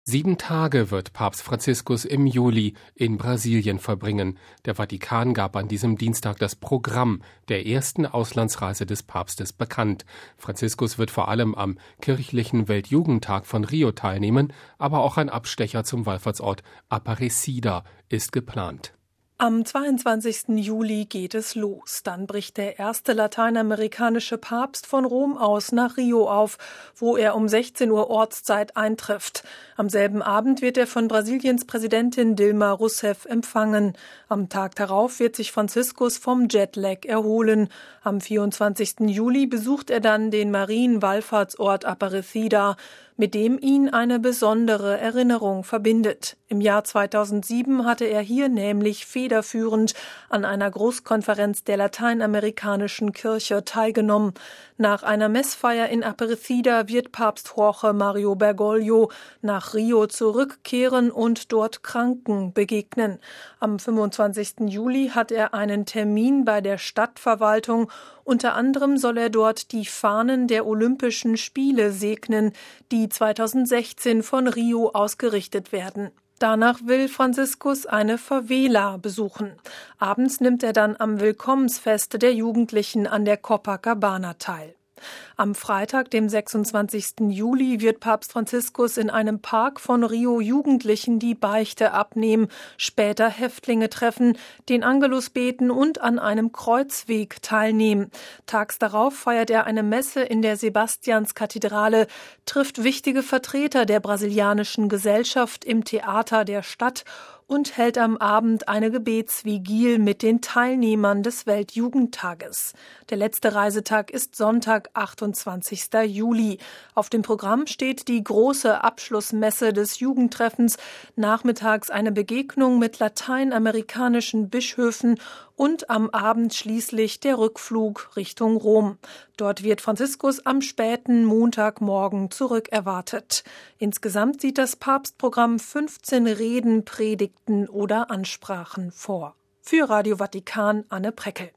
7 Tage wird Papst Franziskus im Juli in Brasilien verbringen. Der Vatikan gab an diesem Dienstag das Programm der ersten Auslandsreise des Papstes bekannt. Franziskus wird vor allem am kirchlichen Weltjugendtag von Rio teilnehmen, aber auch ein Abstecher zum Wallfahrtsort Aparecida ist geplant. Am 22. Juli geht es los. Dann bricht der erste lateinamerikanische Papst von Rom aus nach Rio auf, wo er um 16 Uhr Ortszeit eintrifft. Am selben Abend wird er von Brasiliens Präsidentin Dilma Rousseff empfangen. Am Tag darauf wird sich Franziskus vom Jetlag erholen. Am 24. Juli besucht er dann den Marienwallfahrtsort Aparecida, mit dem ihn eine besondere Erinnerung verbindet. Im Jahr 2007 hatte er hier nämlich federführend an einer Großkonferenz der lateinamerikanischen Kirche teilgenommen. Nach einer Messfeier in Aparecida wird Papst Jorge Mario Bergoglio nach Rio zurückkehren und dort Kranken begegnen. Am 25. Juli hat er einen Termin bei der Stadtverwaltung. Unter anderem soll er dort die Fahnen der Olympischen Spiele segnen, die 2016 von Rio ausgerichtet werden. Danach will Franziskus eine Favela besuchen. Abends nimmt er dann am Willkommensfest der Jugendlichen an der Copacabana teil. Am Freitag, dem 26. Juli, wird Papst Franziskus in einem Park von Rio Jugendlichen die Beichte abnehmen, später Häftlinge treffen, den Angelus beten und an einem Kreuzweg teilnehmen. Tags darauf feiert er eine Messe in der Sebastianskathedrale, trifft wichtige Vertreter der brasilianischen Gesellschaft im Theater der Stadt und hält am Abend eine Gebetsvigil mit den Teilnehmern des Weltjugendtages. Der letzte Reisetag ist Sonntag, 28. Juli. Auf dem Programm steht die große Abschlussmesse des Jugendtreffens, nachmittags eine Begegnung mit lateinamerikanischen Bischöfen und am Abend schließlich der Rückflug Richtung Rom. Dort wird Franziskus am späten Montagmorgen zurückerwartet. Insgesamt sieht das Papstprogramm 15 Reden, Predigten oder Ansprachen vor. Für Radio Vatikan, Anne Preckel.